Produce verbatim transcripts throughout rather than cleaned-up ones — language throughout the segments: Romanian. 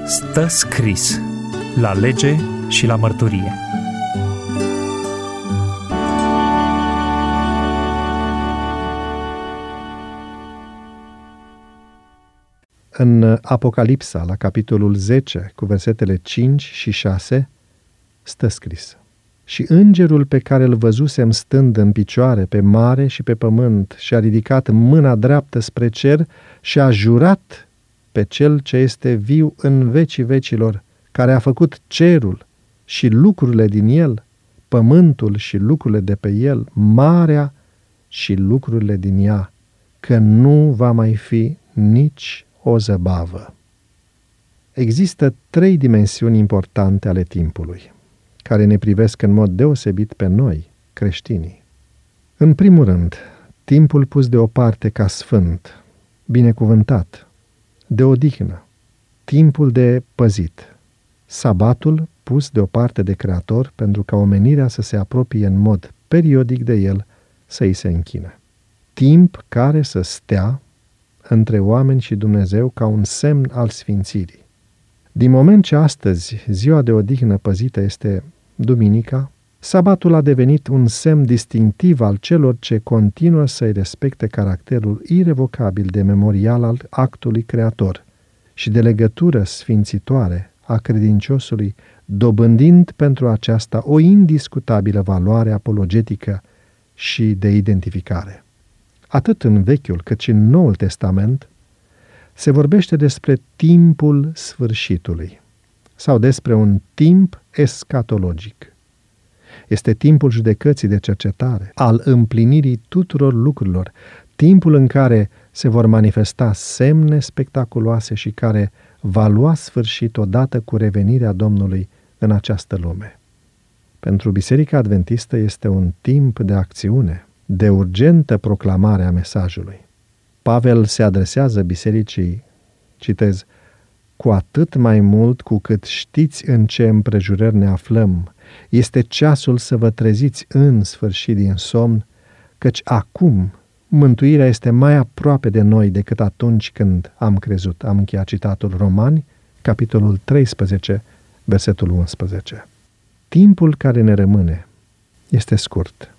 Stă scris la lege și la mărturie. În Apocalipsa, la capitolul zece, cu versetele cinci și șase, stă scris: Și îngerul pe care îl văzusem stând în picioare pe mare și pe pământ și-a ridicat mâna dreaptă spre cer și a jurat pe cel ce este viu în vecii vecilor, care a făcut cerul și lucrurile din el, pământul și lucrurile de pe el, marea și lucrurile din ea, că nu va mai fi nici o zăbavă. Există trei dimensiuni importante ale timpului, care ne privesc în mod deosebit pe noi, creștinii. În primul rând, timpul pus deoparte ca sfânt, binecuvântat, de odihnă, timpul de păzit, sabatul pus deoparte de Creator pentru ca omenirea să se apropie în mod periodic de el, să îi se închine. Timp care să stea între oameni și Dumnezeu ca un semn al sfințirii. Din moment ce astăzi ziua de odihnă păzită este duminica, sabatul a devenit un semn distinctiv al celor ce continuă să-i respecte caracterul irevocabil de memorial al actului creator și de legătură sfințitoare a credinciosului, dobândind pentru aceasta o indiscutabilă valoare apologetică și de identificare. Atât în Vechiul cât și în Noul Testament se vorbește despre timpul sfârșitului sau despre un timp escatologic. Este timpul judecății de cercetare, al împlinirii tuturor lucrurilor, timpul în care se vor manifesta semne spectaculoase și care va lua sfârșit odată cu revenirea Domnului în această lume. Pentru Biserica Adventistă este un timp de acțiune, de urgentă proclamare a mesajului. Pavel se adresează bisericii, citez, cu atât mai mult cu cât știți în ce împrejurări ne aflăm, este ceasul să vă treziți în sfârșit din somn, căci acum mântuirea este mai aproape de noi decât atunci când am crezut. Am încheiat citatul Romani, capitolul treisprezece, versetul unsprezece. Timpul care ne rămâne este scurt.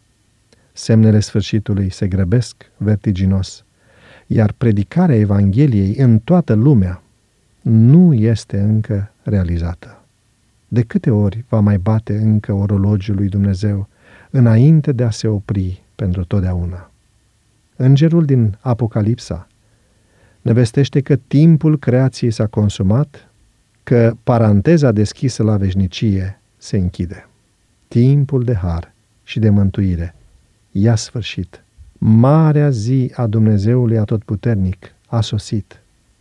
Semnele sfârșitului se grăbesc vertiginos, iar predicarea Evangheliei în toată lumea nu este încă realizată. De câte ori va mai bate încă orologiul lui Dumnezeu înainte de a se opri pentru totdeauna? Îngerul din Apocalipsa ne vestește că timpul creației s-a consumat, că paranteza deschisă la veșnicie se închide. Timpul de har și de mântuire i-a sfârșit. Marea zi a Dumnezeului Atotputernic a sosit.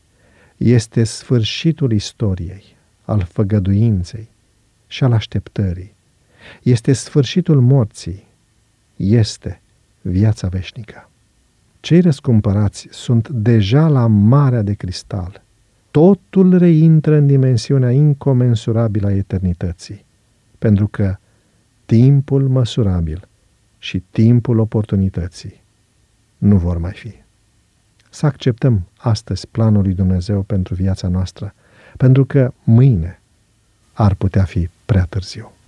Este sfârșitul istoriei, al făgăduinței și al așteptării. Este sfârșitul morții. Este viața veșnică. Cei răscumpărați sunt deja la marea de cristal. Totul reintră în dimensiunea incomensurabilă a eternității, pentru că timpul măsurabil și timpul oportunității nu vor mai fi. Să acceptăm astăzi planul lui Dumnezeu pentru viața noastră, pentru că mâine ar putea fi prea târziu.